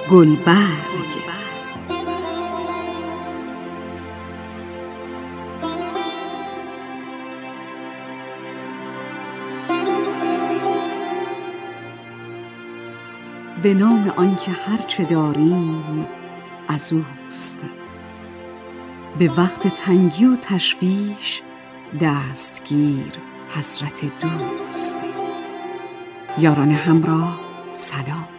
گلبرگ. به نام آنکه هرچه داریم از اوست، به وقت تنگی و تشویش دستگیر حضرت دوست. یاران همراه سلام.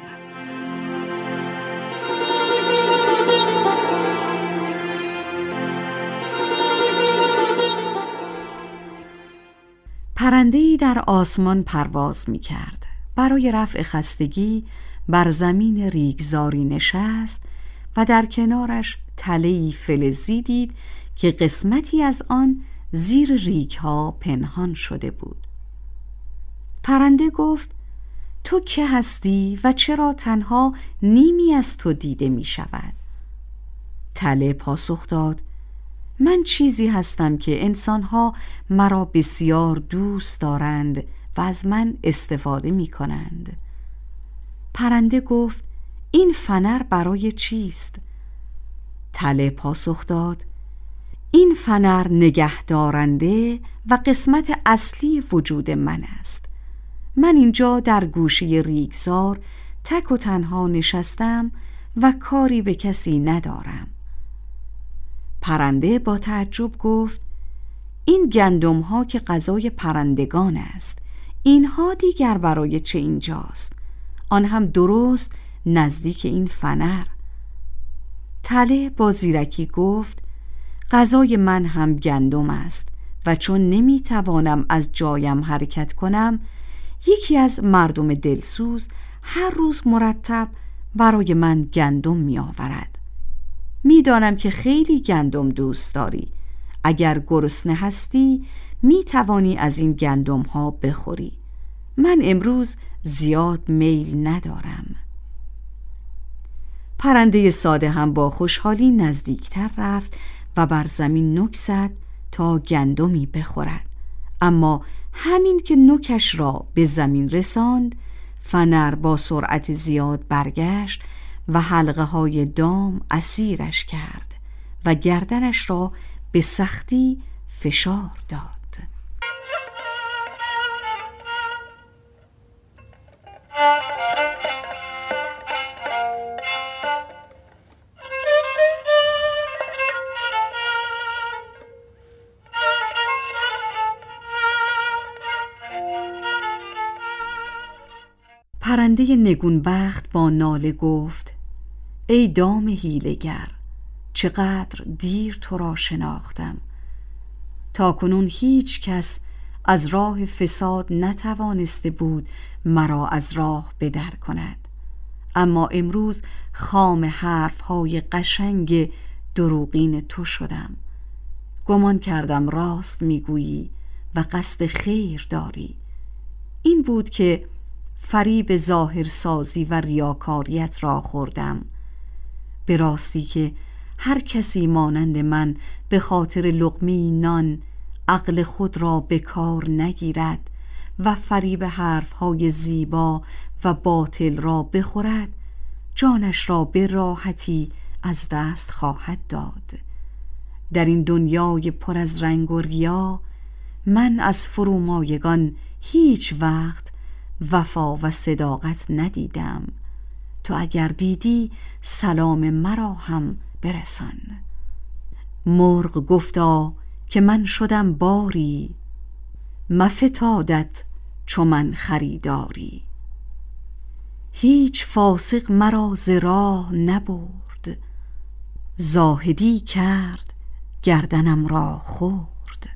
پرنده‌ای در آسمان پرواز می‌کرد. برای رفع خستگی بر زمین ریگزاری نشست و در کنارش تله‌ای فلزی دید که قسمتی از آن زیر ریگ‌ها پنهان شده بود. پرنده گفت: تو که هستی و چرا تنها نیمی از تو دیده می شود؟ تله پاسخ داد: من چیزی هستم که انسانها مرا بسیار دوست دارند و از من استفاده می کنند. پرنده گفت: این فنر برای چیست؟ تله پاسخ داد: این فنر نگهدارنده و قسمت اصلی وجود من است. من اینجا در گوشه ریگزار تک و تنها نشستم و کاری به کسی ندارم. پرنده با تعجب گفت: این گندم ها که غذای پرندگان است، اینها دیگر برای چه اینجاست؟ آن هم درست نزدیک این فنر. تله با زیرکی گفت: غذای من هم گندم است و چون نمیتوانم از جایم حرکت کنم، یکی از مردم دلسوز هر روز مرتب برای من گندم می آورد. می دانم که خیلی گندم دوست داری. اگر گرسنه هستی می توانی از این گندم ها بخوری. من امروز زیاد میل ندارم. پرنده ساده هم با خوشحالی نزدیکتر رفت و بر زمین نوک زد تا گندمی بخورد. اما همین که نوکش را به زمین رساند، فنر با سرعت زیاد برگشت و حلقه های دام اسیرش کرد و گردنش را به سختی فشار داد. پرنده نگونبخت با ناله گفت: ای دام حیله‌گر، چقدر دیر تو را شناختم. تا کنون هیچ کس از راه فساد نتوانسته بود مرا از راه بدر کند، اما امروز خام حرفهای قشنگ دروغین تو شدم. گمان کردم راست میگویی و قصد خیر داری. این بود که فریب ظاهرسازی و ریاکاریت را خوردم. به راستی که هر کسی مانند من به خاطر لقمه نان عقل خود را به کار نگیرد و فریب حرفهای زیبا و باطل را بخورد، جانش را به راحتی از دست خواهد داد. در این دنیای پر از رنگ و ریا، من از فرومایگان هیچ وقت وفا و صداقت ندیدم. تو اگر دیدی سلام مرا هم برسان. مرغ گفتا که من شدم باری، مفتادت چو من خریداری. هیچ فاسق مرا ز راه نبرد، زاهدی کرد گردنم را خورد.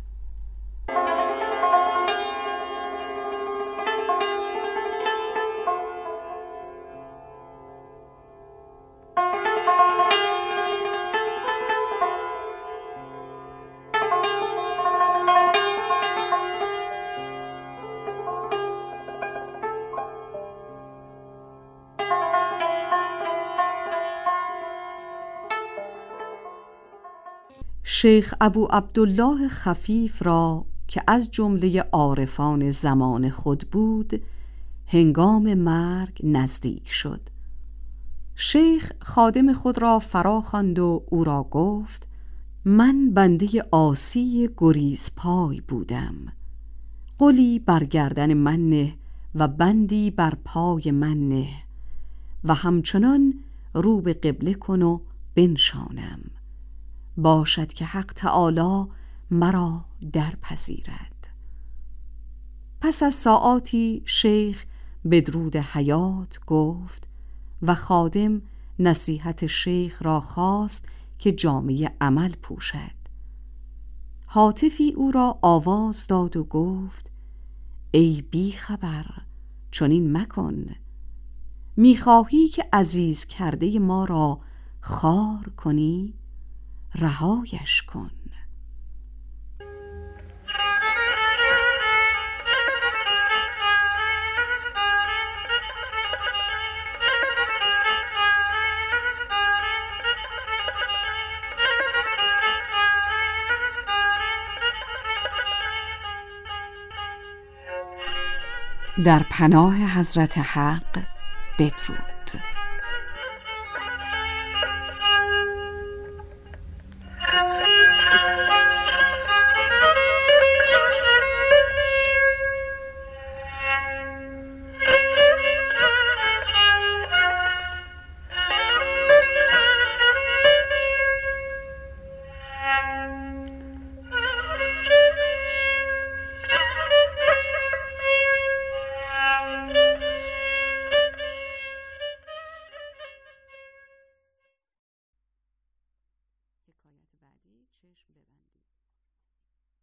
شیخ ابو عبدالله خفیف را که از جمله عارفان زمان خود بود، هنگام مرگ نزدیک شد. شیخ خادم خود را فرا خواند و او را گفت: من بنده عاصی گریزپای بودم. قلی بر گردن من نه و بندی بر پای من نه و همچنان رو به قبله کن و بنشانم. باشد که حق تعالی مرا درپذیرد. پس از ساعاتی شیخ بدرود حیات گفت و خادم نصیحت شیخ را خواست که جامه عمل پوشد. هاتفی او را آواز داد و گفت: ای بی خبر، چنین مکن. میخواهی که عزیز کرده ما را خوار کنی؟ رهایش کن. در پناه حضرت حق بدرود.